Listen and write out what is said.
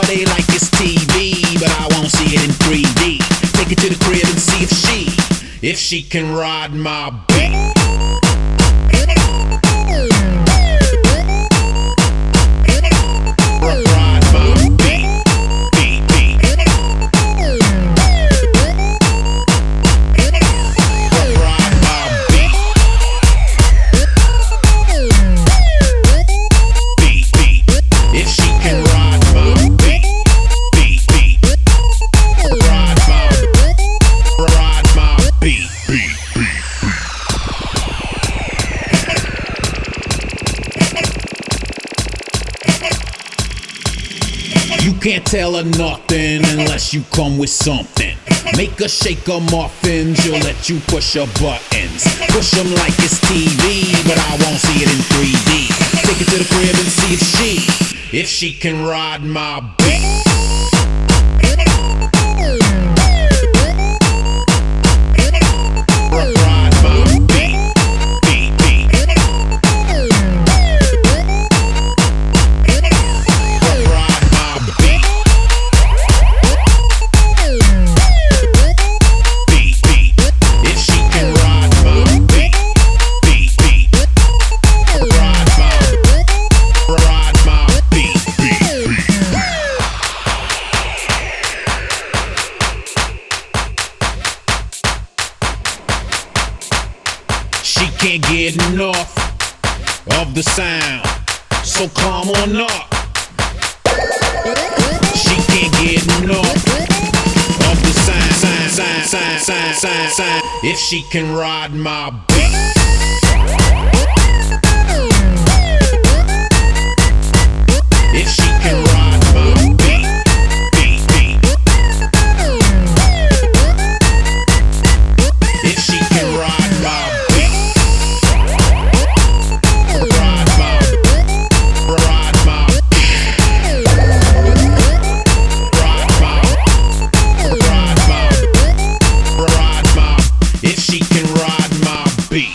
party like it's TV, but I won't see it in 3D. Take it to the crib and see if she can ride my beat. You can't tell her nothing unless you come with something. Make her shake her muffins, she'll let you push her buttons. Push them like it's TV, but I won't see it in 3D. Take it to the crib and see if she can ride my beat. She can't get enough of the sound, so come on up. She can't get enough of the sound, if she can ride my beat.